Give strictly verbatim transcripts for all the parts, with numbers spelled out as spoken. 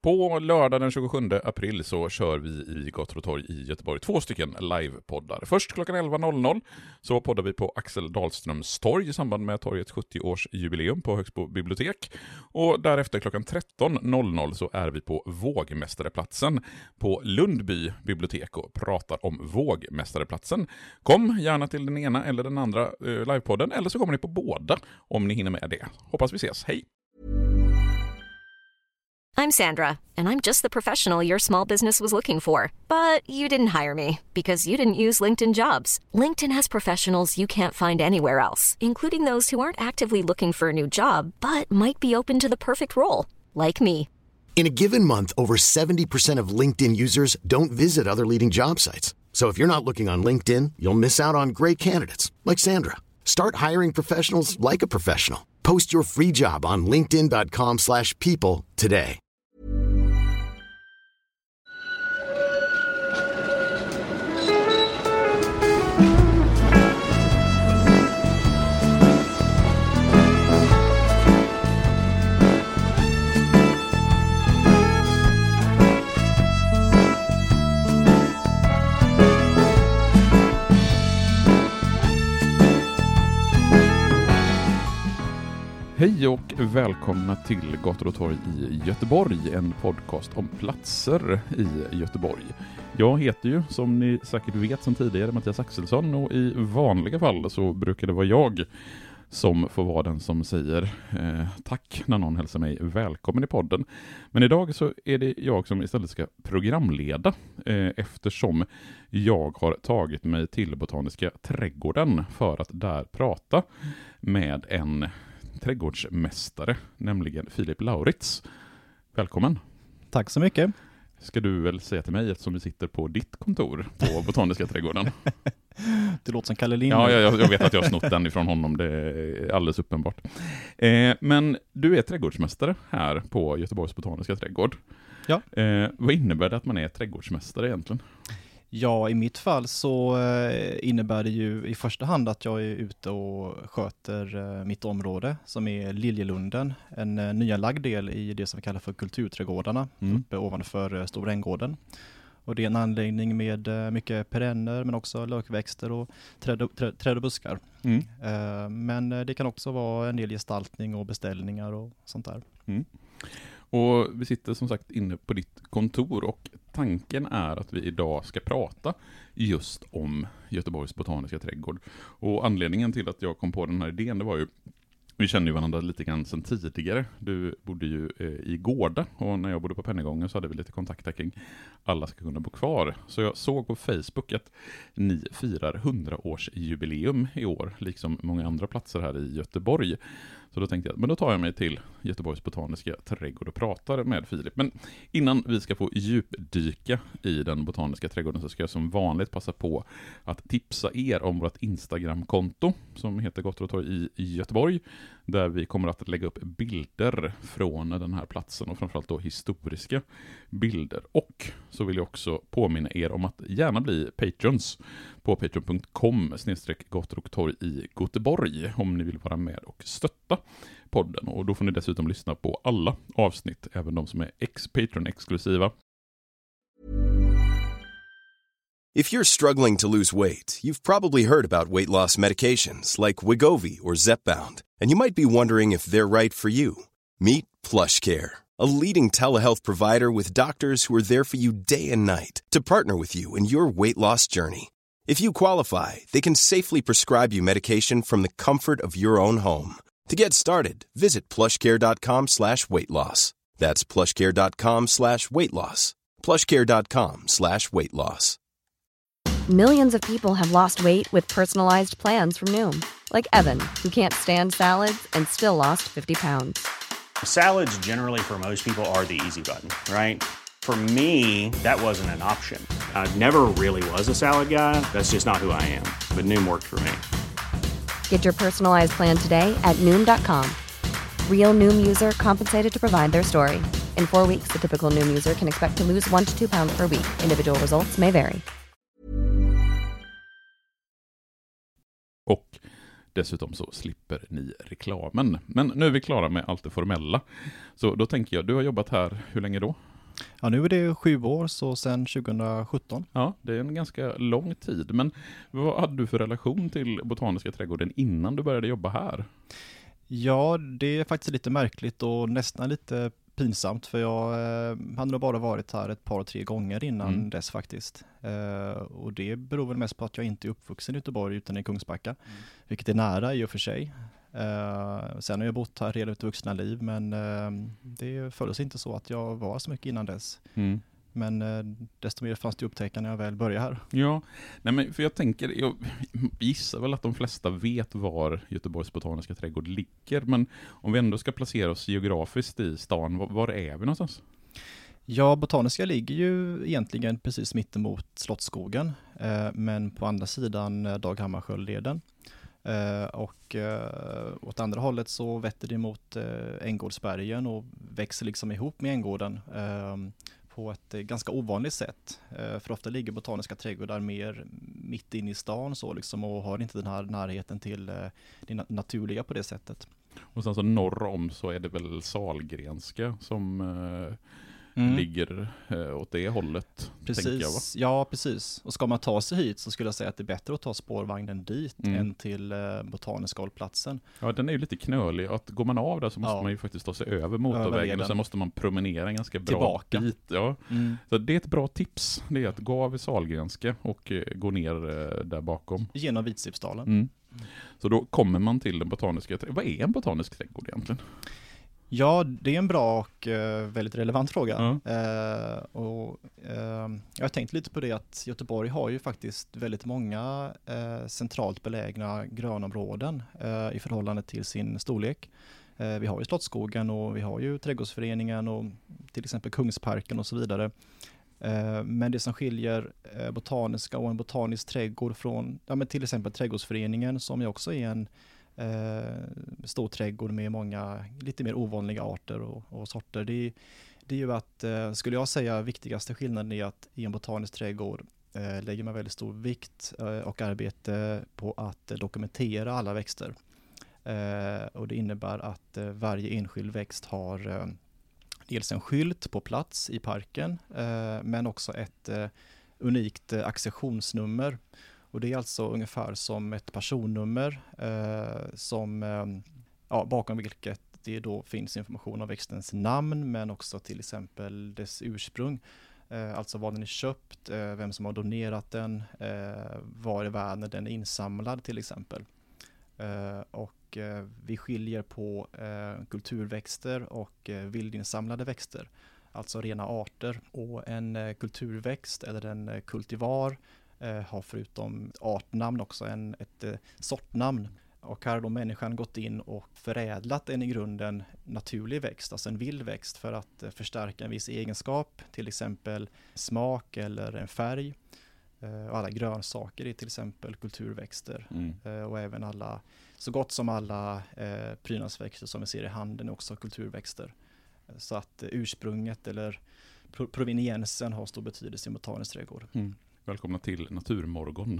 På lördag den tjugosjunde april så kör vi i Gator och torg i Göteborg två stycken livepoddar. Först klockan elva noll noll så poddar vi på Axel Dahlströms torg i samband med torgets sjuttio-årsjubileum på Högsbo bibliotek. Och därefter klockan tretton noll noll så är vi på Vågmästareplatsen på Lundby bibliotek och pratar om Vågmästareplatsen. Kom gärna till den ena eller den andra eh, livepodden, eller så kommer ni på båda om ni hinner med det. Hoppas vi ses. Hej! I'm Sandra, and I'm just the professional your small business was looking for. But you didn't hire me because you didn't use LinkedIn Jobs. LinkedIn has professionals you can't find anywhere else, including those who aren't actively looking for a new job, but might be open to the perfect role, like me. In a given month, over seventy percent of LinkedIn users don't visit other leading job sites. So if you're not looking on LinkedIn, you'll miss out on great candidates, like Sandra. Start hiring professionals like a professional. Post your free job on linkedin dot com slash people today. Hej och välkomna till Gator och torg i Göteborg, en podcast om platser i Göteborg. Jag heter ju, som ni säkert vet sedan tidigare, Mattias Axelsson, och i vanliga fall så brukar det vara jag som får vara den som säger eh, tack när någon hälsar mig välkommen i podden. Men idag så är det jag som istället ska programleda eh, eftersom jag har tagit mig till Botaniska trädgården för att där prata med en trädgårdsmästare, nämligen Filip Lauritz. Välkommen. Tack så mycket. Ska du väl säga till mig eftersom vi sitter på ditt kontor på Botaniska trädgården? Det låter som Kalle Lind. Ja, jag, jag vet att jag har snott den ifrån honom, det är alldeles uppenbart. Eh, men du är trädgårdsmästare här på Göteborgs Botaniska trädgård. Ja. Eh, vad innebär det att man är trädgårdsmästare egentligen? Ja, i mitt fall så innebär det ju i första hand att jag är ute och sköter mitt område som är Liljelunden, en nyanlagd del i det som vi kallar för kulturträdgårdarna mm. uppe ovanför Stora Änggården. Och det är en anläggning med mycket perenner men också lökväxter och träd och, träd, träd och buskar. Mm. Men det kan också vara en del gestaltning och beställningar och sånt där. Mm. Och vi sitter som sagt inne på ditt kontor och tanken är att vi idag ska prata just om Göteborgs Botaniska trädgård. Och anledningen till att jag kom på den här idén, det var ju, vi känner ju varandra lite grann sedan tidigare. Du bodde ju eh, i Gårda och när jag bodde på Pennygången så hade vi lite kontakter kring alla ska kunna bo kvar. Så jag såg på Facebook att ni firar hundraårsjubileum i år, liksom många andra platser här i Göteborg. Så då tänkte jag, men då tar jag mig till Göteborgs Botaniska trädgård och pratar med Filip. Men innan vi ska få djupdyka i den botaniska trädgården så ska jag som vanligt passa på att tipsa er om vårt Instagram-konto som heter Gator och torg i Göteborg. Där vi kommer att lägga upp bilder från den här platsen och framförallt då historiska bilder. Och så vill jag också påminna er om att gärna bli patrons på patreon punkt com snedstreck gator och torg i Göteborg om ni vill vara med och stötta podden. Och då får ni dessutom lyssna på alla avsnitt, även de som är ex-patron-exklusiva. If you're struggling to lose weight, you've probably heard about weight loss medications like Wegovy or Zepbound, and you might be wondering if they're right for you. Meet PlushCare, a leading telehealth provider with doctors who are there for you day and night to partner with you in your weight loss journey. If you qualify, they can safely prescribe you medication from the comfort of your own home. To get started, visit plushcare.com slash weight loss. That's plushcare.com slash weight loss. plushcare.com slash weight loss. Millions of people have lost weight with personalized plans from Noom. Like Evan, who can't stand salads and still lost fifty pounds. Salads generally for most people are the easy button, right? For me, that wasn't an option. I never really was a salad guy. That's just not who I am. But Noom worked for me. Get your personalized plan today at noom dot com. Real Noom user compensated to provide their story. In four weeks, the typical Noom user can expect to lose one to two pounds per week. Individual results may vary. Och dessutom så slipper ni reklamen. Men nu är vi klara med allt det formella. Så då tänker jag, du har jobbat här hur länge då? Ja, nu är det sju år, så sedan tjugohundrasjutton. Ja, det är en ganska lång tid. Men vad hade du för relation till Botaniska trädgården innan du började jobba här? Ja, det är faktiskt lite märkligt och nästan lite pinsamt, för jag eh, hade nog bara varit här ett par, tre gånger innan Mm. dess faktiskt. Eh, och det beror väl mest på att jag inte är uppvuxen i Göteborg utan i Kungsbacka, mm. vilket är nära i och för sig. Eh, sen har jag bott här hela mitt vuxna liv, men eh, det följdes inte så att jag var så mycket innan dess. Mm. Men eh, desto mer fanns det upptäcka när jag väl började här. Ja, nej men för jag tänker, jag gissar väl att de flesta vet var Göteborgs Botaniska trädgård ligger, men om vi ändå ska placera oss geografiskt i stan, var, var är vi någonstans? Ja, Botaniska ligger ju egentligen precis mittemot Slottsskogen, eh, men på andra sidan eh, Dag Hammarskjöldleden. Eh, och eh, åt andra hållet så vetter det mot eh, Änggårdsbergen och växer liksom ihop med Änggården eh, på ett eh, ganska ovanligt sätt. Eh, för ofta ligger Botaniska trädgårdar mer mitt inne i stan så liksom, och har inte den här närheten till eh, det na- naturliga på det sättet. Och sen så norr om så är det väl Sahlgrenska som eh, mm. ligger eh, åt det hållet. Precis, tänker jag, va? ja precis. Och ska man ta sig hit så skulle jag säga att det är bättre att ta spårvagnen dit mm. än till eh, Botaniska hållplatsen. Ja, den är ju lite knölig. Att går man av där så måste ja. man ju faktiskt ta sig över motorvägen och sen måste man promenera en ganska bra Tillbaka. bit. Ja. Mm. Så det är ett bra tips. Det är att gå av i Sahlgrenska och eh, gå ner eh, där bakom. Genom Vitstipsdalen. Mm. Så då kommer man till den botaniska trädgården. Vad är en botanisk trädgård egentligen? Ja, det är en bra och uh, väldigt relevant fråga. Mm. Uh, och, uh, jag har tänkt lite på det att Göteborg har ju faktiskt väldigt många uh, centralt belägna grönområden uh, i förhållande till sin storlek. Uh, vi har ju Slottsskogen och vi har ju Trädgårdsföreningen och till exempel Kungsparken och så vidare. Uh, men det som skiljer uh, Botaniska och en botanisk trädgård från ja, men till exempel Trädgårdsföreningen, som ju också är en Eh, stor trädgård med många lite mer ovanliga arter och, och sorter. Det, det är ju att, eh, skulle jag säga, viktigaste skillnaden är att i en botanisk trädgård eh, lägger man väldigt stor vikt eh, och arbete på att eh, dokumentera alla växter. Eh, och det innebär att eh, varje enskild växt har eh, dels en skylt på plats i parken eh, men också ett eh, unikt eh, accessionsnummer. Och det är alltså ungefär som ett personnummer eh, som, eh, ja, bakom vilket det då finns information om växtens namn, men också till exempel dess ursprung. Eh, alltså var den är köpt, eh, vem som har donerat den, eh, var i världen den är insamlad till exempel. Eh, och eh, vi skiljer på eh, kulturväxter och eh, vildinsamlade växter, alltså rena arter. Och en eh, kulturväxt eller en eh, kultivar har förutom artnamn också en, ett eh, sortnamn. Och här har då människan gått in och förädlat en i grunden naturlig växt, alltså en vild växt, för att eh, förstärka en viss egenskap, till exempel smak eller en färg. Eh, och alla grönsaker är till exempel kulturväxter. Mm. Eh, och även alla, så gott som alla eh, prydnadsväxter som vi ser i handeln är också kulturväxter. Eh, så att eh, ursprunget eller pro- proveniensen har stor betydelse i en botanisk trädgård. Mm. Välkomna till Naturmorgon.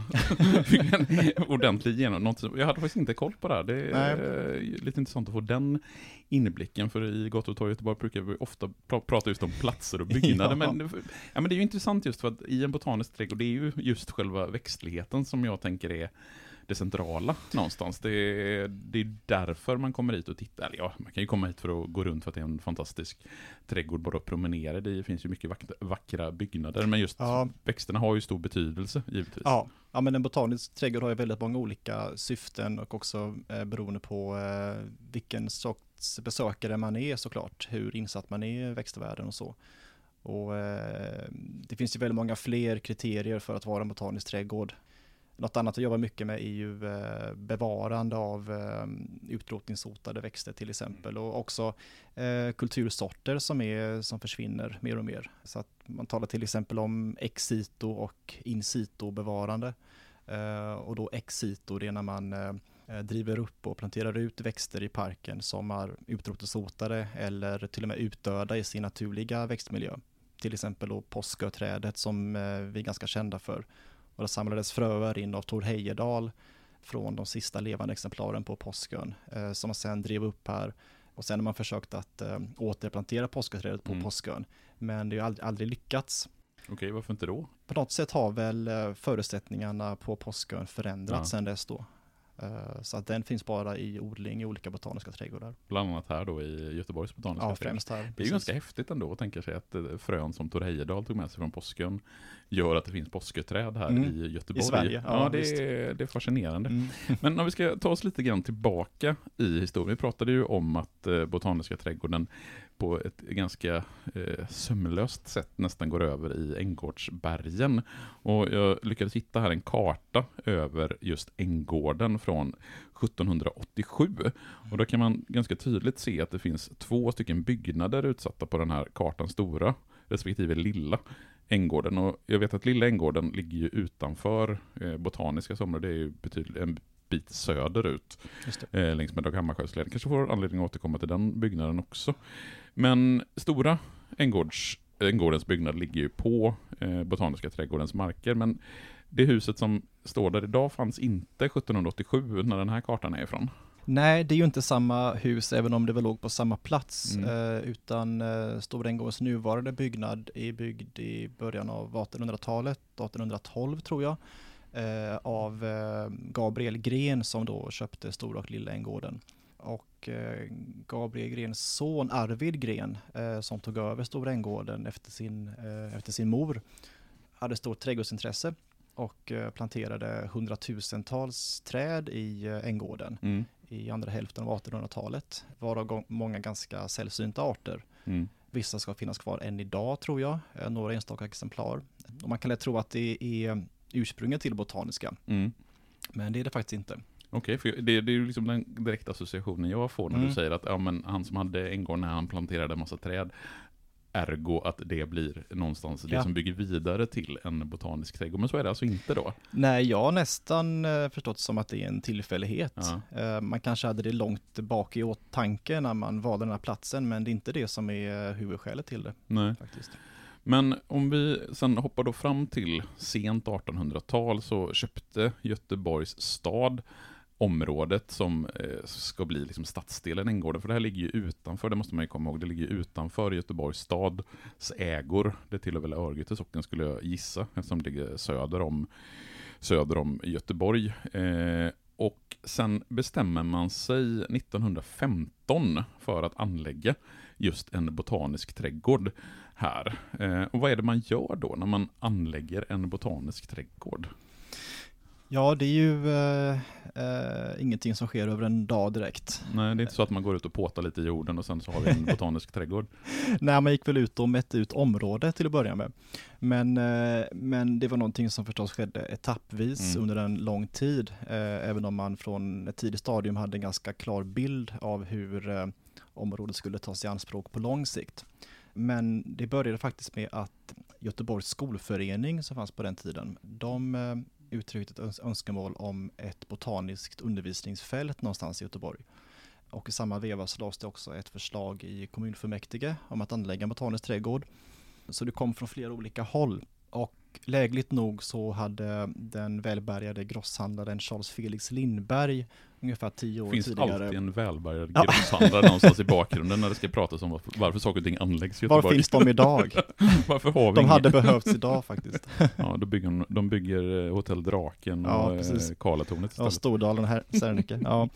en ordentlig genom. Jag hade faktiskt inte koll på det här. Det är Nej. lite intressant att få den inblicken. För i Gator och torg i Göteborg brukar vi ofta pr- prata just om platser och byggnader. ja. Men, ja, men det är ju intressant just för att i en botanisk trädgård, det är ju just själva växtligheten som jag tänker är det centrala någonstans. Det är, det är därför man kommer hit och tittar. Eller ja, man kan ju komma hit för att gå runt för att det är en fantastisk trädgård bara att promenera. Det finns ju mycket vackra, vackra byggnader, men just ja. växterna har ju stor betydelse givetvis. Ja, ja men en botanisk trädgård har ju väldigt många olika syften och också eh, beroende på eh, vilken sorts besökare man är såklart, hur insatt man är i växtvärlden och så. Och eh, det finns ju väldigt många fler kriterier för att vara en botanisk trädgård. Något annat att jobba mycket med är ju eh, bevarande av eh, utrotningshotade växter till exempel, och också eh, kultursorter som, är, som försvinner mer och mer. Så att man talar till exempel om ex situ och in situ bevarande. Eh, och då ex situ, det är när man eh, driver upp och planterar ut växter i parken som är utrotningshotade eller till och med utdöda i sin naturliga växtmiljö. Till exempel då påsköträdet som eh, vi är ganska kända för. Och det samlades fröer in av Tor Heyerdahl från de sista levande exemplaren på Påskön eh, som sedan drev upp här Och sen har man försökt att äh, återplantera påskaträdet på mm. Påskön. Men det har aldrig, aldrig lyckats. Okej, okay, varför inte då? På något sätt har väl äh, förutsättningarna på Påskön förändrats ja. sedan dess då. Uh, så att den finns bara i odling i olika botaniska trädgårdar. Bland annat här då i Göteborgs botaniska ja, främst här. Det är precis. ju ganska häftigt ändå att tänka sig att frön som Tor Heyerdahl tog med sig från Påskön gör att det finns påsketräd här mm. i Göteborg. I Sverige. Ja, ja det, är, det är fascinerande. Mm. Men om vi ska ta oss lite grann tillbaka i historien. Vi pratade ju om att eh, botaniska trädgården på ett ganska eh, sömlöst sätt nästan går över i Änggårdsbergen. Och jag lyckades hitta här en karta över just Änggården från sjuttonhundraåttiosju. Och då kan man ganska tydligt se att det finns två stycken byggnader utsatta på den här kartan, stora respektive lilla Änggården. Och jag vet att lilla Änggården ligger ju utanför eh, botaniska somrar. Det är ju betydligt en bit söderut eh, längs med Dag Hammarskjölds. Kanske får anledning att återkomma till den byggnaden också. Men stora Änggårds, Änggårdens byggnad ligger ju på eh, botaniska trädgårdens marker. Men det huset som står där idag fanns inte sjuttonhundraåttiosju när den här kartan är ifrån. Nej, det är ju inte samma hus även om det väl låg på samma plats. Mm. Eh, utan eh, Stora Änggårdens nuvarande byggnad är byggd i början av artonhundratalet, artonhundratolv tror jag. Eh, av eh, Gabriel Gren som då köpte Stora och Lilla Änggården. Och eh, Gabriel Grens son Arvid Gren eh, som tog över Stora Änggården efter sin, eh, efter sin mor hade stort trädgårdsintresse och eh, planterade hundratusentals träd i eh, Änggården mm. i andra hälften av artonhundratalet. Varav många ganska sällsynta arter. Mm. Vissa ska finnas kvar än idag tror jag, eh, några enstaka exemplar. Och man kan lätt tro att det är ursprunget till botaniska. Mm. Men det är det faktiskt inte. Okej, okay, för det, det är ju liksom den direkta associationen jag får när mm. du säger att ja, men han som hade en gång när han planterade en massa träd, ergo att det blir någonstans det ja. som bygger vidare till en botanisk trädgård. Men så är det alltså inte då? Nej, jag har nästan eh, förstått som att det är en tillfällighet. Ja. Eh, man kanske hade det långt bak i åtanke när man valde den här platsen, men det är inte det som är huvudskälet till det. Nej. Faktiskt. Men om vi sen hoppar då fram till sent artonhundratal så köpte Göteborgs stad området som eh, ska bli liksom stadsdelen Änggården, för det här ligger ju utanför, det måste man ju komma ihåg, det ligger utanför Göteborgs stads ägor. Det tillhör väl Örgryte socken skulle jag gissa, eftersom det ligger söder om, söder om Göteborg. Eh, och sen bestämmer man sig nittonhundrafemton för att anlägga just en botanisk trädgård här. Eh, och vad är det man gör då när man anlägger en botanisk trädgård? Ja, det är ju äh, äh, ingenting som sker över en dag direkt. Nej, det är inte så att man går ut och påtar lite i jorden och sen så har vi en botanisk trädgård. Nej, man gick väl ut och mätte ut området till att börja med. Men, äh, men det var någonting som förstås skedde etappvis mm. under en lång tid. Äh, även om man från ett tidigt stadium hade en ganska klar bild av hur äh, området skulle tas i anspråk på lång sikt. Men det började faktiskt med att Göteborgs skolförening som fanns på den tiden, de äh, uttryckt ett önskemål om ett botaniskt undervisningsfält någonstans i Göteborg. Och i samma veva så lades det också ett förslag i kommunfullmäktige om att anlägga en botanisk trädgård. Så det kom från flera olika håll. Och lägligt nog så hade den välbärgade grosshandlaren Charles Felix Lindberg ungefär tio år finns tidigare. Finns alltid en välbärgad ja. grosshandlare någonstans i bakgrunden när det ska pratas om varför, varför saker och ting anläggs i Göteborg. Var finns de idag? Varför har vi de ingen? hade behövts idag faktiskt. Ja, då bygger, de bygger Hotell Draken ja, och precis. Karlatornet istället. Ja, Stordalen här, Särnike. Ja.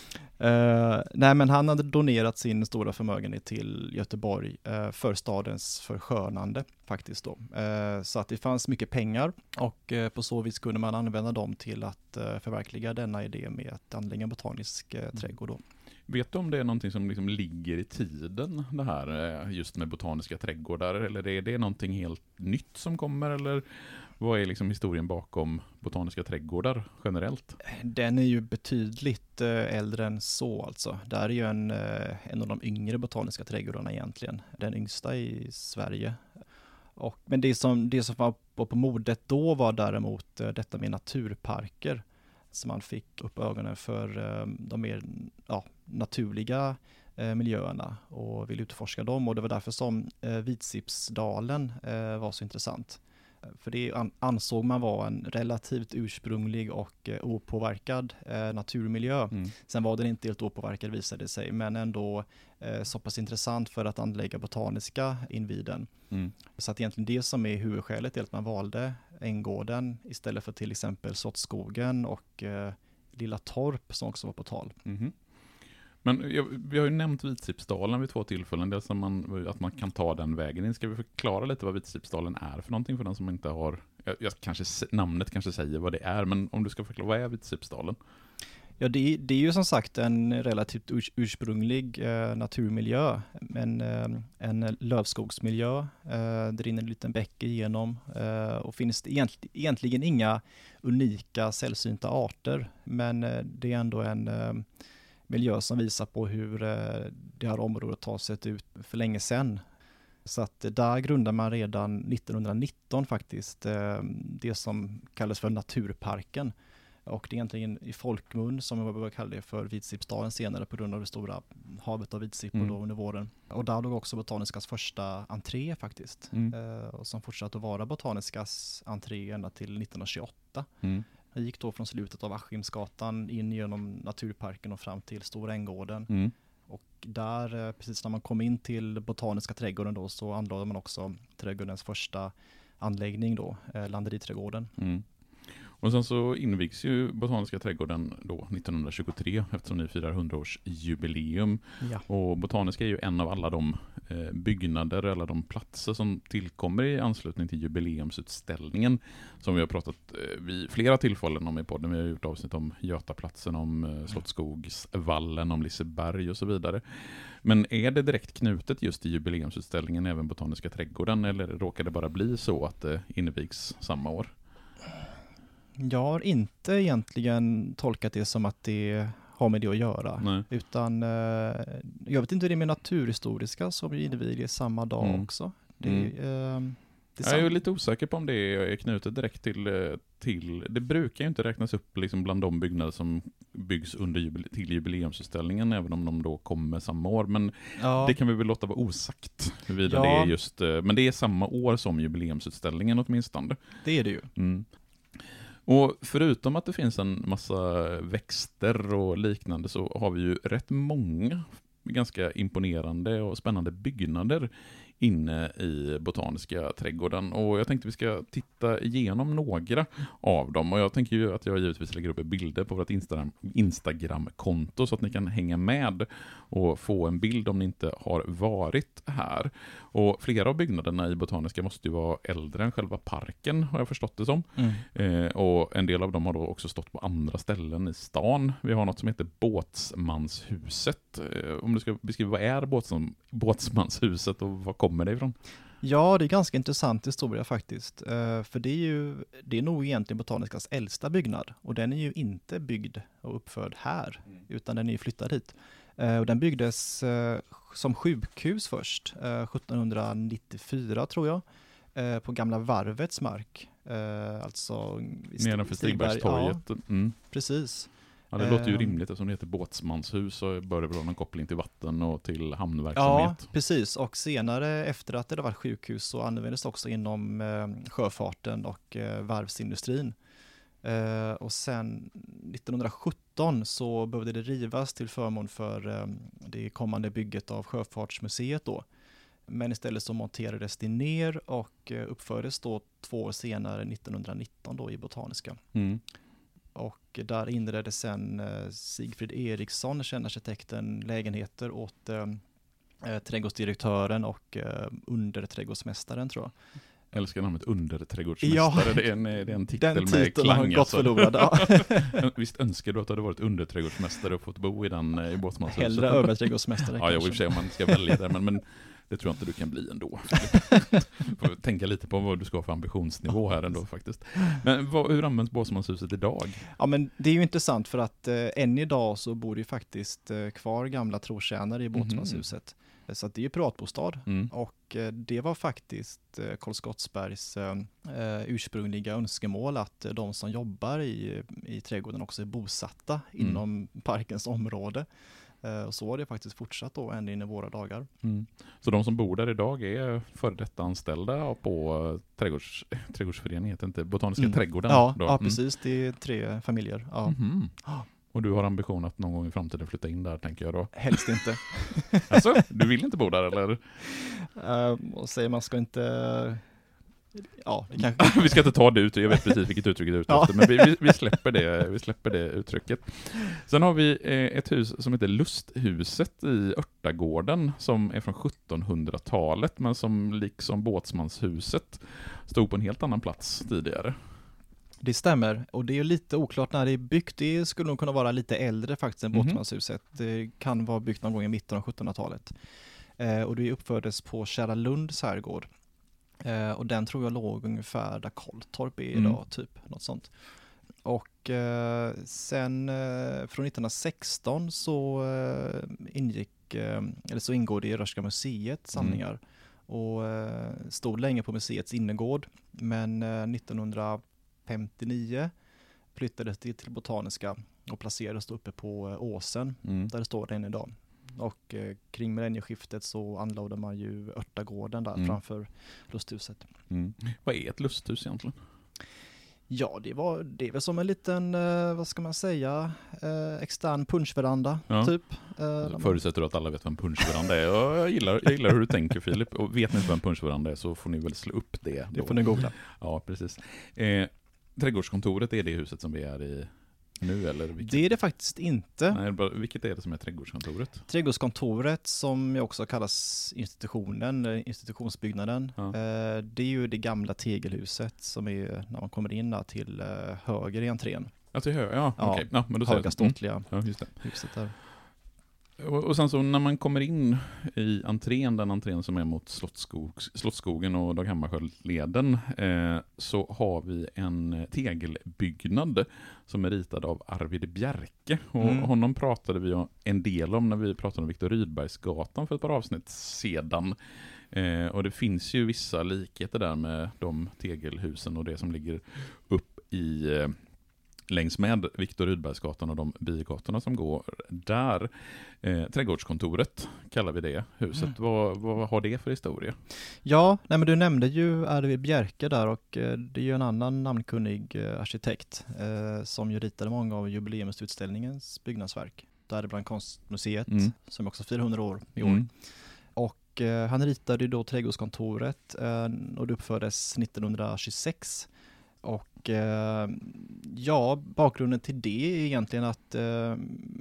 Uh, nej, men han hade donerat sin stora förmögenhet till Göteborg uh, för stadens förskönande faktiskt då. Uh, så att det fanns mycket pengar och uh, på så vis kunde man använda dem till att uh, förverkliga denna idé med att anlägga en botanisk uh, trädgård då. Vet du om det är någonting som liksom ligger i tiden det här just med botaniska trädgårdar, eller är det någonting helt nytt som kommer, eller vad är liksom historien bakom botaniska trädgårdar generellt? Den är ju betydligt äldre än så alltså. Det är ju en, en av de yngre botaniska trädgårdarna egentligen. Den yngsta i Sverige. Och, men det som, det som var på modet då var däremot detta med naturparker. Så man fick upp ögonen för de mer ja, naturliga miljöerna och ville utforska dem. Och det var därför som Vitsipsdalen var så intressant. För det ansåg man vara en relativt ursprunglig och eh, opåverkad eh, naturmiljö. Mm. Sen var den inte helt opåverkad visade sig, men ändå eh, så pass intressant för att anlägga botaniska inviden. Mm. Så att egentligen det som är huvudskälet är att man valde Änggården istället för till exempel Slottsskogen och eh, Lilla Torp som också var på tal. Mm. Men jag, vi har ju nämnt Vitsipsdalen vid två tillfällen, det som man, att man kan ta den vägen in. Ska vi förklara lite vad Vitsipsdalen är för någonting för den som inte har, jag, jag kanske, namnet kanske säger vad det är, men om du ska förklara, vad är Vitsipsdalen? Ja, det, det är ju som sagt en relativt urs, ursprunglig eh, naturmiljö, en, eh, en lövskogsmiljö, eh, det rinner en liten bäck igenom eh, och finns det egent, egentligen inga unika sällsynta arter, men eh, det är ändå en eh, miljö som visar på hur eh, det här området har sett ut för länge sedan. Så att där grundar man redan nittonhundranitton faktiskt eh, det som kallas för Naturparken. Och det är egentligen i folkmun som man börjar kalla det för Vitsipsdalen senare på grund av det stora havet av vitsippor mm. då under våren. Och där låg också Botaniskas första entré faktiskt. Mm. Eh, och som fortsatte att vara Botaniskas entré ända till nittonhundratjugoåtta. Mm. Det gick då från slutet av Askimsgatan in genom Naturparken och fram till Stora Änggården. Mm. Och där, precis när man kom in till Botaniska trädgården då, så anlade man också trädgårdens första anläggning då, eh, Landeriträdgården. Mm. Och sen så invigs ju Botaniska trädgården då nittonhundratjugotre eftersom ni firar hundraårsjubileum. Ja. Och Botaniska är ju en av alla de eh, byggnader, alla de platser som tillkommer i anslutning till jubileumsutställningen som vi har pratat eh, vid flera tillfällen om i podden. Vi har gjort avsnitt om Götaplatsen, om eh, Slottsskogsvallen, om Liseberg och så vidare. Men är det direkt knutet just till jubileumsutställningen även Botaniska trädgården, eller råkar det bara bli så att det invigs samma år? Jag har inte egentligen tolkat det som att det har med det att göra. Nej. Utan eh, jag vet inte hur det är med naturhistoriska som inviger samma dag mm. också. Det, mm. eh, det är jag är lite osäker på om det är knutet direkt till, till det brukar ju inte räknas upp liksom bland de byggnader som byggs under jubile, till jubileumsutställningen, även om de då kommer samma år. Men ja. Det kan vi väl låta vara osagt huruvida ja. det är just, men det är samma år som jubileumsutställningen åtminstone. Det är det ju. Mm. Och förutom att det finns en massa växter och liknande så har vi ju rätt många ganska imponerande och spännande byggnader inne i Botaniska trädgården. Och jag tänkte vi ska titta igenom några av dem. Och jag tänker ju att jag givetvis lägger upp bilder på vårt Instagram, Instagram-konto så att ni kan hänga med och få en bild om ni inte har varit här. Och flera av byggnaderna i Botaniska måste ju vara äldre än själva parken, har jag förstått det som. Mm. Eh, och en del av dem har då också stått på andra ställen i stan. Vi har något som heter Båtsmanshuset. Eh, om du ska beskriva, vad är Båtsman, Båtsmanshuset och vad kommer det ifrån? Ja, det är ganska intressant historia faktiskt. Uh, för det är ju, det är nog egentligen Botaniskas äldsta byggnad. Och den är ju inte byggd och uppförd här, mm. utan den är ju flyttad hit. Uh, och den byggdes uh, som sjukhus först, uh, sjuttonhundranittiofyra tror jag, uh, på gamla Varvets mark. Uh, alltså nedanför Stigbergstorget. Ja, mm. precis. Ja, det låter ju rimligt eftersom det heter Båtsmanshus så bör det vara någon koppling till vatten och till hamnverksamhet. Ja, precis. Och senare efter att det var sjukhus så användes det också inom eh, sjöfarten och eh, varvsindustrin. Eh, och sen nittonhundrasjutton så behövde det rivas till förmån för eh, det kommande bygget av Sjöfartsmuseet då. Men istället så monterades det ner och eh, uppfördes då två år senare, nittonhundranitton då i Botaniska. Mm. Och där inredde sen eh, Sigfrid Eriksson, kändarkitekten, lägenheter åt eh, trädgårdsdirektören och eh, underträdgårdsmästaren tror jag. Jag älskar namnet underträdgårdsmästare, ja, det, är en, det är en titel den med klang. Har gått förlorad. Ja. Visst önskar du att du hade varit underträdgårdsmästare och fått bo i den i Båtsmanshuset? Hellre överträdgårdsmästare. Ja, jag vill säga om man ska välja det, men, men det tror jag inte du kan bli ändå. Får tänka lite på vad du ska ha för ambitionsnivå här ändå faktiskt. Men vad, hur används Båtsmanshuset idag? Ja, men det är ju intressant för att eh, än idag så bor det ju faktiskt eh, kvar gamla trotjänare i Båtsmanshuset. Mm. Så att det är ju privatbostad. Mm. Och eh, det var faktiskt eh, Karl Skottsbergs eh, ursprungliga önskemål att eh, de som jobbar i, i trädgården också är bosatta mm. inom parkens område. Eh, och så har det faktiskt fortsatt då ända in i våra dagar. Mm. Så de som bor där idag är före detta anställda på trädgårds, trädgårdsföreningen, heter inte Botaniska Mm. trädgården? Ja, då. ja Mm. precis. Det är tre familjer. Ja. Mhm. Och du har ambition att någon gång i framtiden flytta in där, tänker jag då? Helst inte. Alltså, du vill inte bo där, eller? Uh, och säger man ska inte... Ja, det kanske... Vi ska inte ta det ut, jag vet precis vilket uttryck det är ute Ja. efter, men vi, vi, vi, släpper det, vi släpper det uttrycket. Sen har vi eh, ett hus som heter Lusthuset i Örtagården, som är från sjuttonhundratalet, men som liksom Båtsmanshuset stod på en helt annan plats tidigare. Det stämmer, och det är ju lite oklart när det är byggt. Det skulle nog kunna vara lite äldre faktiskt än Mhm. Båtsmanshuset. Det kan vara byggt någon gång i mitten av sjuttonhundratalet. Eh, och det uppfördes på Kärralunds herrgård. Eh, och den tror jag låg ungefär där Kolltorp är idag, Mm. typ, något sånt. Och eh, sen eh, från nittonhundrasexton så eh, ingick, eh, eller så ingår det i Röhsska museets samlingar. Och eh, stod länge på museets innergård, men eh, nittonhundrafemtionio flyttades det till Botaniska och placerades då uppe på eh, Åsen, Mm. där det står än idag. Och eh, kring millennieskiftet så anlade man ju Örtagården där Mm. framför Lusthuset. Mm. Vad är ett lusthus egentligen? Ja, det var det är väl som en liten, eh, vad ska man säga, eh, extern punschveranda, Ja. typ. Eh, Förutsätter du att alla vet vad en punschveranda är? Och jag, gillar, jag gillar hur du tänker, Filip. Och vet ni inte vad en punschveranda är, så får ni väl slå upp det. det då. får ni googla. Ja, precis. Eh, trädgårdskontoret är det huset som vi är i nu, eller? Vilket? Det är det faktiskt inte. Nej, bara, vilket är det som är trädgårdskontoret? Trädgårdskontoret, som jag också kallas institutionen, eh, institutionsbyggnaden, Ja. eh, det är ju det gamla tegelhuset som är när man kommer in där till eh, höger i entrén. Alltså, hö- ja, Ja, okej. Ja, men då säger Höga jag- ståtliga Mm. Ja, just det. huset där. Och, och sen så när man kommer in i entrén, den entrén som är mot Slottsskogs, Slottsskogen och Dag Hammarskjöld-leden, eh, så har vi en tegelbyggnad som är ritad av Arvid Bjerke. Och Mm. honom pratade vi en del om när vi pratade om Viktor Rydbergsgatan för ett par avsnitt sedan. Eh, och det finns ju vissa likheter där med de tegelhusen och det som ligger upp i... Eh, längs med Viktor Rydbergsgatan och de bigatorna som går där. Eh, trädgårdskontoret kallar vi det huset. Mm. Vad, vad har det för historia? Ja, nej men du nämnde ju Arvid Bjerke där, och eh, det är ju en annan namnkunnig eh, arkitekt eh, som ju ritade många av jubileumsutställningens byggnadsverk. Däribland Konstmuseet, Mm. som också firar hundra år i år. Mm. Och eh, han ritade ju då trädgårdskontoret eh, och det uppfördes nittonhundratjugosex. Och eh, ja, bakgrunden till det är egentligen att eh,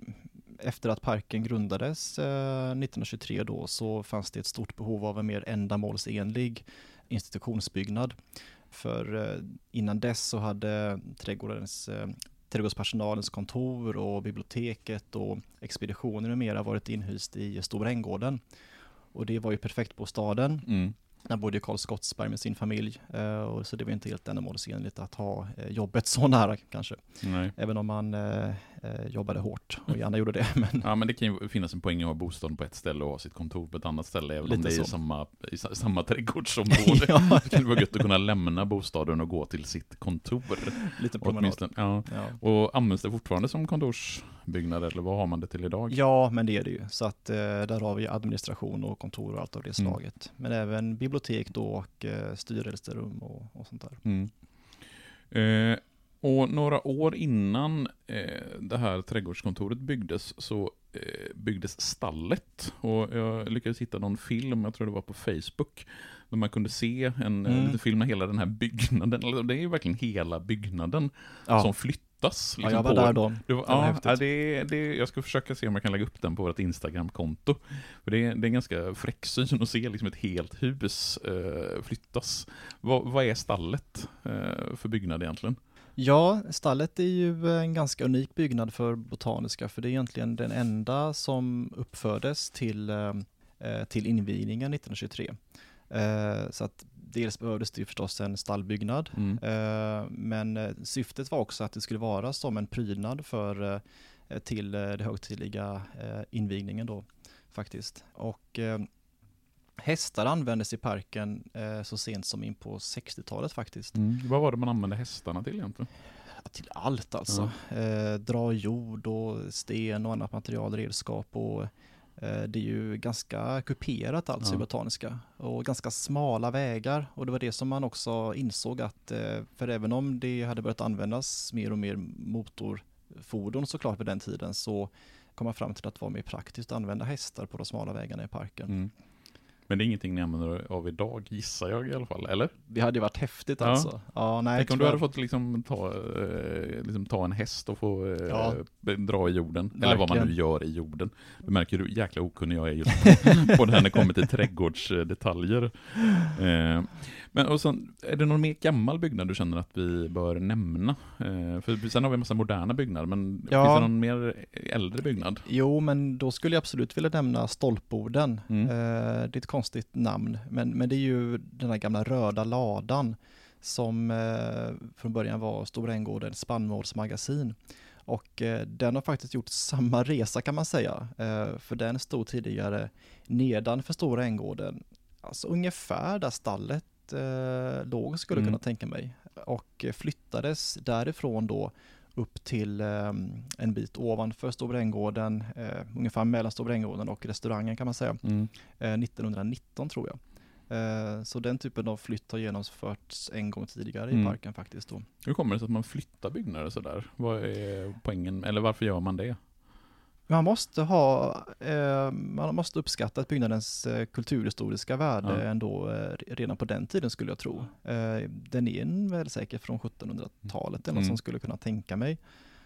efter att parken grundades eh, nittonhundratjugotre då, så fanns det ett stort behov av en mer ändamålsenlig institutionsbyggnad. För eh, innan dess så hade trädgårdens, eh, trädgårdspersonalens kontor och biblioteket och expeditioner med mera varit inhyst i Stora Änggården. Och det var ju perfekt på staden. Mm. Där bodde Carl Skottsberg med sin familj, eh, och så det var inte helt ändamålsenligt att ha eh, jobbet så nära kanske. Nej. Även om man eh, eh, jobbade hårt och gärna gjorde det. Men Ja, men det kan ju finnas en poäng att ha bostaden på ett ställe och ha sitt kontor på ett annat ställe, även om Lite det är i så. samma, i sa- samma trädgårdsområde. Ja. Det kan vara gött att kunna lämna bostaden och gå till sitt kontor. lite promenad. Åtminstone, ja. Ja. Och används det fortfarande som kontorsbyggnad, eller vad har man det till idag? ja, men det är det ju. Så att eh, där har vi administration och kontor och allt av det Mm. slaget. Men även bibliotek då och eh, styrelserum och, och sånt där. Mm. Eh, och några år innan eh, det här trädgårdskontoret byggdes så eh, byggdes stallet. Och jag lyckades hitta någon film, jag tror det var på Facebook, där man kunde se en Mm. mm. liten film med hela den här byggnaden. Eller, det är ju verkligen hela byggnaden Ja, som flyttas. ja liksom jag var på- där då. Det var, Det var ja, häftigt. ja, det, det, jag ska försöka se om jag kan lägga upp den på vårt Instagram-konto. För det, är- det är en ganska fräck syn att se liksom ett helt hus eh, flyttas. Vad, vad är stallet eh, för byggnad egentligen? Ja, stallet är ju en ganska unik byggnad för Botaniska, för det är egentligen den enda som uppfördes till, eh, till invigningen nittonhundratjugotre. Eh, så att dels behövdes det ju förstås en stallbyggnad, Mm. eh, men eh, syftet var också att det skulle vara som en prydnad för, eh, till eh, det högtidliga eh, invigningen då faktiskt. Och eh, hästar användes i parken eh, så sent som in på sextiotalet faktiskt. Mm. Vad var det man använde hästarna till egentligen? till allt alltså. Ja. Eh, dra jord och sten och annat material, redskap och eh, det är ju ganska kuperat alltså ja. i botaniska och ganska smala vägar och det var det som man också insåg att eh, för även om det hade börjat användas mer och mer motorfordon såklart på den tiden så kom man fram till att det var mer praktiskt att använda hästar på de smala vägarna i parken. Mm. Men det är ingenting ni använder av idag, gissar jag i alla fall, eller? Det hade ju varit häftigt ja. alltså. Ja, nej, Tänk om du hade fått liksom ta, eh, liksom ta en häst och få eh, ja. dra i jorden. Verkligen. Eller vad man nu gör i jorden. Du märker hur jäkla okunnig jag är just på, på det här när det kommer till trädgårdsdetaljer. Eh, men och sen, är det någon mer gammal byggnad du känner att vi bör nämna? Eh, för sen har vi en massa moderna byggnader, men ja. finns det någon mer äldre byggnad? Jo, men då skulle jag absolut vilja nämna Stolpboden. Mm. Eh, det är ett konstigt namn, men, men det är ju den här gamla röda ladan som eh, från början var Stora Änggårdens spannmålsmagasin. Och eh, den har faktiskt gjort samma resa kan man säga, eh, för den stod tidigare nedanför Stora Änggården, alltså ungefär där stallet eh, låg skulle jag mm. kunna tänka mig, och eh, flyttades därifrån då upp till eh, en bit ovanför Stora Änggården, eh, ungefär mellan Stora Änggården och restaurangen kan man säga, mm. eh, nittonhundranitton tror jag. Eh, så den typen av flytt har genomförts en gång tidigare mm. i parken faktiskt då. Hur kommer det sig att man flyttar byggnader sådär? Vad är poängen, eller varför gör man det? Man måste ha, eh, man måste uppskatta att byggnadens eh, kulturhistoriska värde ja. ändå eh, redan på den tiden skulle jag tro. Eh, den är en väl säkert från sjuttonhundratalet eller något mm. som skulle kunna tänka mig.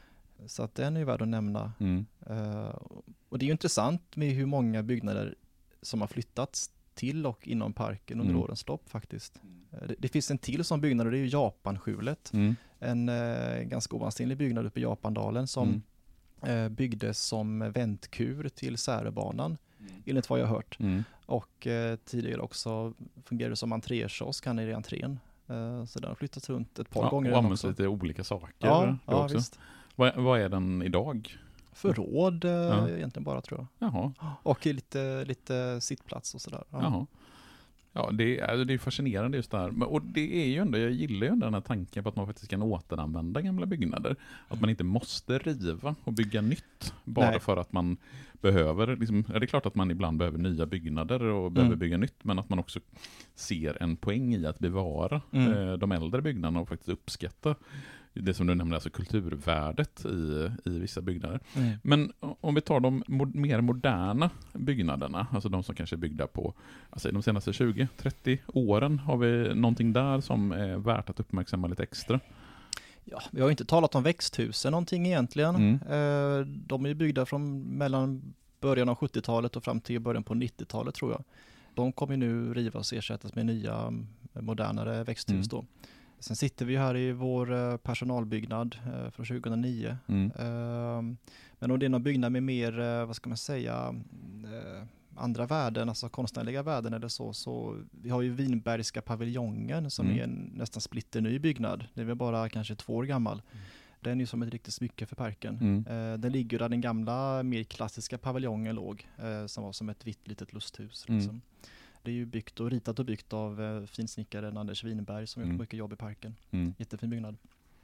Så att den är värd att nämna. Mm. Eh, och det är ju intressant med hur många byggnader som har flyttats till och inom parken under mm. årens lopp faktiskt. Eh, det, det finns en till som byggnad och det är ju Japanskjulet. Mm. En eh, ganska ovansinlig byggnad uppe i Japandalen som mm. byggdes som väntkur till Särebanan, mm. enligt vad jag har hört. Mm. Och eh, tidigare också fungerade som entrékiosk här nere i entrén. Eh, så den har flyttats runt ett par ja, gånger. Och används lite olika saker. Ja, ja också. visst. Vad, vad är den idag? Förråd eh, ja. egentligen bara tror jag. Jaha. Och lite, lite sittplats och sådär. Ja. Jaha. Ja, det är, det är fascinerande just det här. Och det är ju ändå, jag gillar ju ändå den här tanken på att man faktiskt kan återanvända gamla byggnader. Att man inte måste riva och bygga nytt bara Nej. för att man behöver, liksom, ja, det är klart att man ibland behöver nya byggnader och behöver mm. bygga nytt, men att man också ser en poäng i att bevara mm. eh, de äldre byggnaderna och faktiskt uppskatta det som du nämnde, alltså kulturvärdet i, i vissa byggnader. Mm. Men om vi tar de mo- mer moderna byggnaderna, alltså de som kanske är byggda på alltså de senaste tjugo till trettio åren, har vi någonting där som är värt att uppmärksamma lite extra? Ja, vi har inte talat om växthusen någonting egentligen. Mm. Eh, de är ju byggda från mellan början av sjuttiotalet och fram till början på nittiotalet tror jag. De kommer nu rivas och ersättas med nya modernare växthus mm. då. Sen sitter vi här i vår personalbyggnad från tjugohundranio. Mm. Men om det är någon byggnad med mer, vad ska man säga, andra värden, alltså konstnärliga värden eller så, så vi har ju Vinbergska paviljongen som mm. är en nästan splitterny byggnad. Den är väl bara kanske två år gammal. Mm. Den är ju som ett riktigt smycke för parken. Mm. Den ligger där den gamla, mer klassiska paviljongen låg, som var som ett vitt litet lusthus. Liksom. Mm. Det är ju byggt och ritat och byggt av eh, finsnickaren Anders Winberg som mm. gjort mycket jobb i parken. Mm. Jättefin byggnad.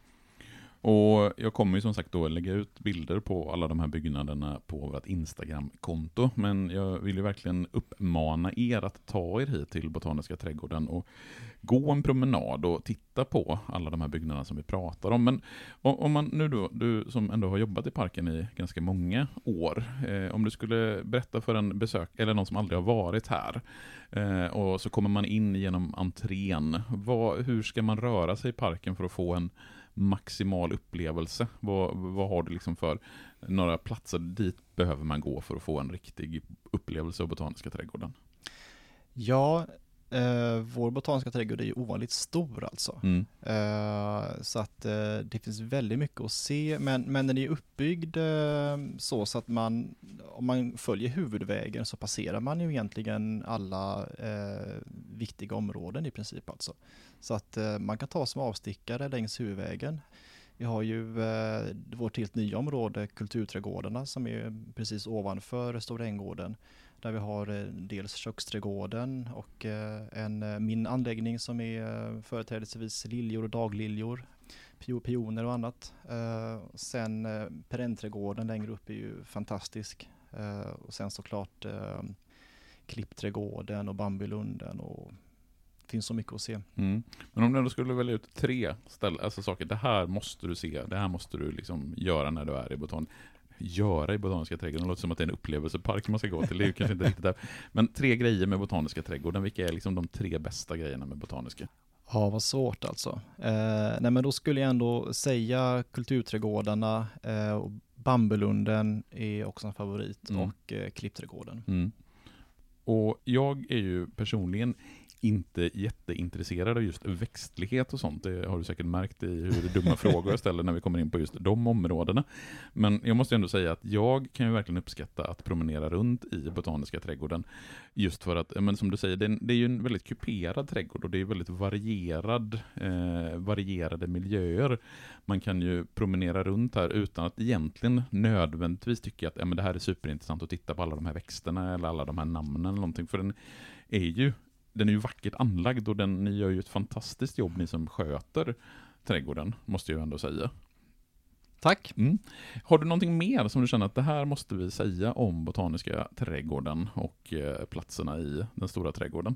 Och jag kommer ju som sagt då lägga ut bilder på alla de här byggnaderna på vårt Instagram-konto. Men jag vill ju verkligen uppmana er att ta er hit till Botaniska trädgården och gå en promenad och titta på alla de här byggnaderna som vi pratar om. Men om man nu då, du som ändå har jobbat i parken i ganska många år, eh, om du skulle berätta för en besök eller någon som aldrig har varit här eh, och så kommer man in genom entrén, vad, hur ska man röra sig i parken för att få en maximal upplevelse? Vad, vad har du liksom för några platser dit behöver man gå för att få en riktig upplevelse av Botaniska trädgården? Ja, eh, vår Botaniska trädgård är ju ovanligt stor alltså. Mm. Eh, så att eh, det finns väldigt mycket att se, men, men den är uppbyggd eh, så, så att man, om man följer huvudvägen så passerar man ju egentligen alla eh, viktiga områden i princip alltså. Så att eh, man kan ta som avstickare längs huvudvägen. Vi har ju eh, vårt helt nya område, kulturträdgårdarna, som är precis ovanför Stora Änggården. Där vi har eh, dels köksträdgården och eh, en, eh, min anläggning som är eh, företrädesvis liljor och dagliljor. pio- pioner och annat. Uh, sen uh, perennträdgården längre upp är ju fantastisk. Uh, och sen såklart uh, klippträdgården och Bambylunden, och det finns så mycket att se. Mm. Men om du ändå skulle välja ut tre ställen, alltså saker, det här måste du se, det här måste du liksom göra när du är i botan. Göra i Botaniska trädgården, det låter som att det är en upplevelsepark man ska gå till, det är ju kanske inte riktigt där. Men tre grejer med Botaniska trädgården, vilka är liksom de tre bästa grejerna med Botaniska? Ja, vad svårt alltså. Eh, nej men då skulle jag ändå säga kulturträdgårdarna, eh, och Bambylunden är också en favorit, mm. och eh, klippträdgården. Mm. Och jag är ju personligen inte jätteintresserad av just växtlighet och sånt. Det har du säkert märkt i hur dumma frågor jag ställer när vi kommer in på just de områdena. Men jag måste ändå säga att jag kan ju verkligen uppskatta att promenera runt i Botaniska trädgården. Just för att, men som du säger, det är, det är ju en väldigt kuperad trädgård och det är väldigt varierad, eh, varierade miljöer. Man kan ju promenera runt här utan att egentligen nödvändigtvis tycka att ja, men det här är superintressant att titta på alla de här växterna eller alla de här namnen eller någonting. För den är ju Den är ju vackert anlagd och den, ni gör ju ett fantastiskt jobb, ni som sköter trädgården, måste jag ändå säga. Tack. Mm. Har du någonting mer som du känner att det här måste vi säga om Botaniska trädgården och eh, platserna i den stora trädgården?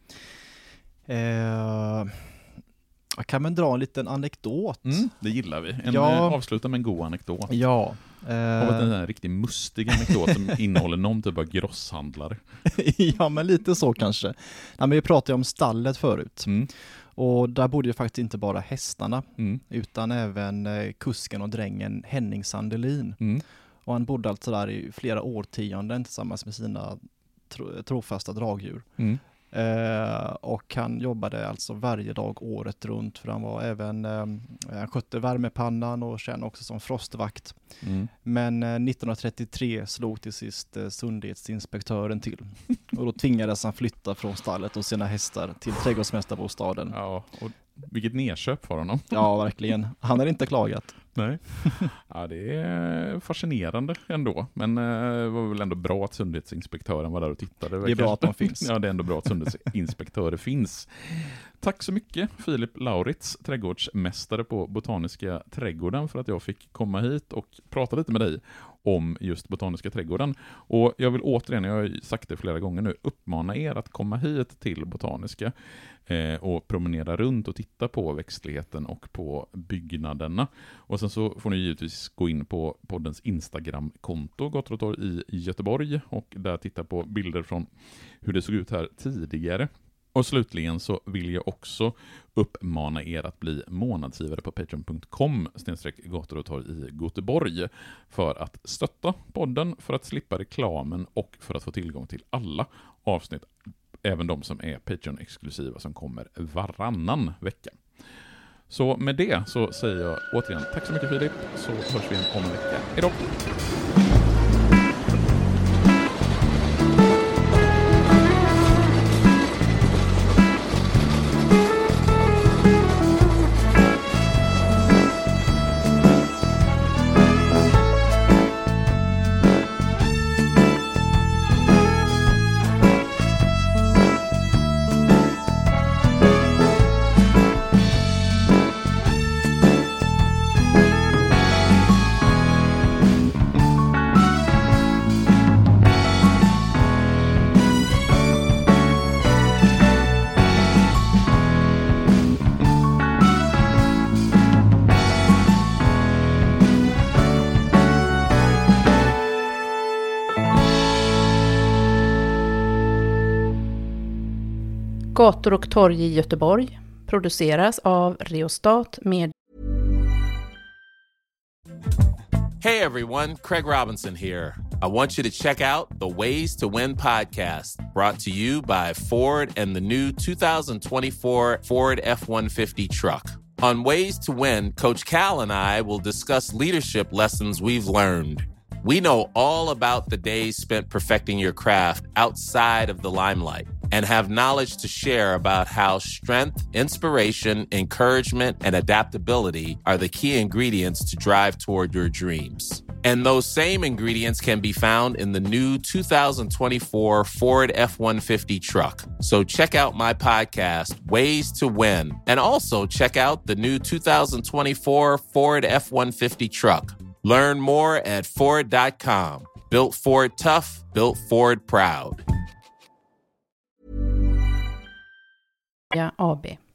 Eh, jag kan väl dra en liten anekdot. Mm, det gillar vi. En, ja. eh, avsluta med en god anekdot. Ja. Eh, Av en här riktigt mustig anekdot som innehåller någon typ av grosshandlare. ja, men lite så kanske. Nej, men vi pratade om stallet förut. Mm. Och där bodde ju faktiskt inte bara hästarna, Mm. utan även eh, kusken och drängen Henning Sandelin. Mm. Och han bodde alltså där i flera årtionden tillsammans med sina tro, trofasta dragdjur. Mm. Eh, och han jobbade alltså varje dag året runt, för han var även, eh, han skötte värmepannan och kände också som frostvakt. Mm. Men eh, nittonhundratrettiotre slog till sist eh, sundhetsinspektören till. Och då tvingades han flytta från stallet och sina hästar till trädgårdsmästarbostaden. Ja, och vilket nedköp för honom. Ja, verkligen. Han har inte klagat. Nej. Ja, det är fascinerande ändå. Men eh, det var väl ändå bra att sundhetsinspektören var där och tittade. Det är bra att de finns. Ja, det är ändå bra att sundhetsinspektörer finns. Tack så mycket, Filip Lauritz, trädgårdsmästare på Botaniska trädgården, för att jag fick komma hit och prata lite med dig om just Botaniska trädgården. Och jag vill återigen, jag har sagt det flera gånger nu, uppmana er att komma hit till Botaniska eh, och promenera runt och titta på växtligheten och på byggnaderna. Och sen så får ni givetvis gå in på poddens Instagram-konto Gator och torg i Göteborg och där titta på bilder från hur det såg ut här tidigare. Och slutligen så vill jag också uppmana er att bli månadsgivare på patreon punkt com snedstreck gator och torg i Göteborg för att stötta podden, för att slippa reklamen och för att få tillgång till alla avsnitt, även de som är Patreon-exklusiva som kommer varannan vecka. Så med det så säger jag återigen tack så mycket, Filip, så hörs vi igen om en vecka. Hej då! Gator och torg i Göteborg produceras av Reostat med. Hey everyone, Craig Robinson here. I want you to check out the Ways to Win podcast, brought to you by Ford and the new twenty twenty-four Ford F one fifty truck. On Ways to Win, Coach Cal and I will discuss leadership lessons we've learned. We know all about the days spent perfecting your craft outside of the limelight and have knowledge to share about how strength, inspiration, encouragement, and adaptability are the key ingredients to drive toward your dreams. And those same ingredients can be found in the new two thousand twenty-four Ford F one fifty truck. So check out my podcast, Ways to Win, and also check out the new two thousand twenty-four Ford F one fifty truck. Learn more at Ford dot com. Built Ford tough, built Ford proud. Ja, A B.